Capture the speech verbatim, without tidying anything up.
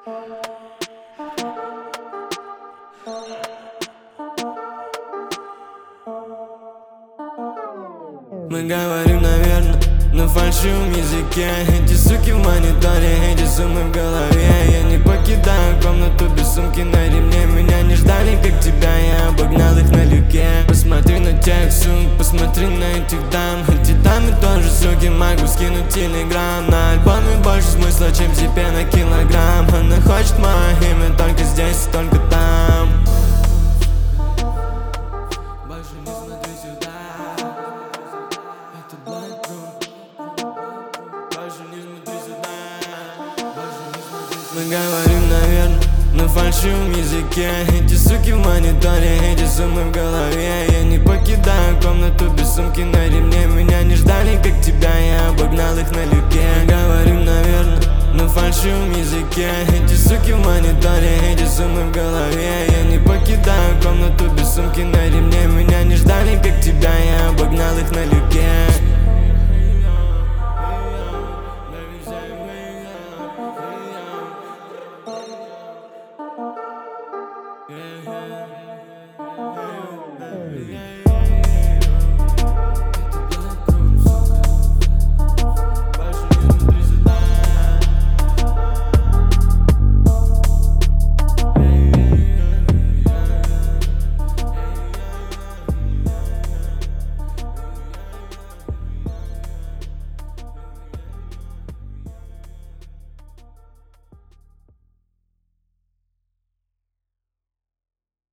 Мы говорим, наверное, на фальшивом языке. Эти суки в мониторе, эти суммы в голове. Я не покидаю комнату без сумки на ремне. Меня не ждали, как тебя, я обогнал их на люке. Посмотри на тех сумок, посмотри на этих дам. Эти дамы тоже суки, могу скинуть телеграм. На альбоме больше смысла, чем себе на килограмм. Она хочет мое имя только здесь и только там. Больше не смотри сюда. Мы говорим, наверное, на фальшивом языке. Эти суки в мониторе, эти суммы в голове. Я не покидаю комнату без сумки на ремне. Меня не ждали, как тебя, я обогнал их на люке. Мы говорим, наверное, на фальшивом языке. Эти суки в мониторе, эти суммы в голове. Я не покидаю комнату без сумки на ремне. Меня не ждали, как тебя, я обогнал их на люке.